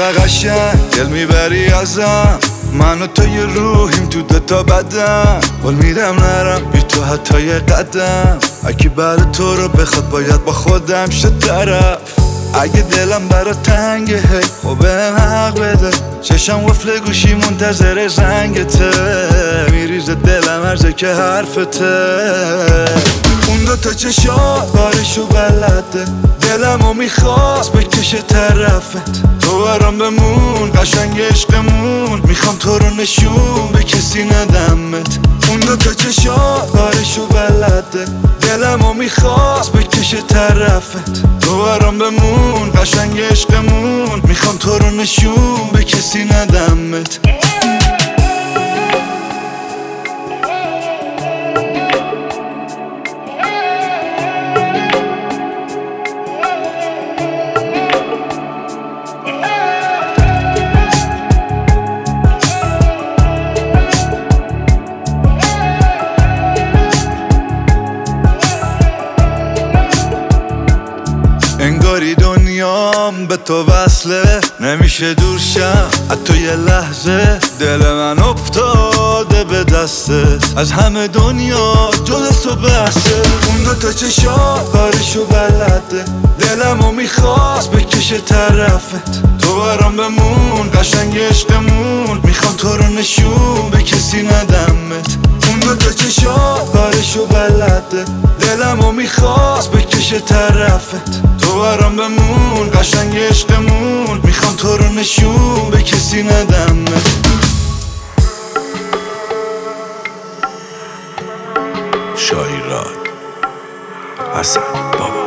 چقدر قشنگ دل میبری ازم، من و تو یه روحیم تو دوتا بدن، ول میدم نرم بی تو حتی یه قدم، اگه بعد تو رو بخواد باید با خودم شد طرف. اگه دلم برا تنگه هی خب بهم حق بده، چشم وفل گوشی منتظر زنگته، میریزه دلم هرزه که حرفته. اون دوتا چشات بارشو بلده، دلمو میخواست بکشه طرفت، تو برام بمون قشنگ عشقمون، میخوام تو رو نشون به کسی ندمت. اون دوتا چشات بارشو بلده، دلمو میخواست بکشه طرفت، تو برام بمون قشنگ عشقمون، میخوام تو رو نشون به کسی ندمت. انگاری دنیام به تو وصله، نمیشه دور شم از تو یه لحظه، دل من افتاده به دستت، از همه دنیا جز تو بحثه. اون دوتا چشات کارشو بلده، دلمو میخواست بکشه طرفت، تو برام بمون قشنگ عشقمون، میخوام تو رو نشون به کسی ندمت. اون دوتا چشات کارشو بلده، دلمو میخواست بکشه طرفت، تو برام بمون قشنگ عشقمون، میخوام تو رو نشون به کسی ندمت. شایراد حسن بابا.